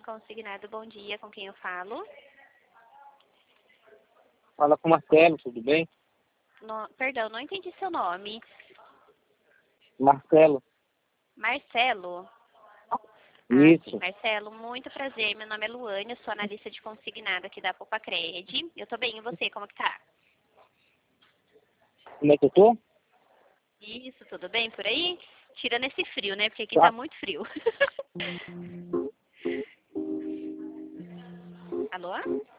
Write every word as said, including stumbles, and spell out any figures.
consignado, bom dia, com quem eu falo? Fala com o Marcelo, tudo bem? No, perdão, não entendi seu nome. Marcelo. Marcelo? Ah, Isso. sim, Marcelo, muito prazer. Meu nome é Luane, eu sou analista de consignado aqui da Popacred. Eu tô bem, e você, como que tá? Como é que eu tô? Isso, tudo bem por aí? Tirando esse frio, né? Porque aqui Tá. tá muito frio. Alô?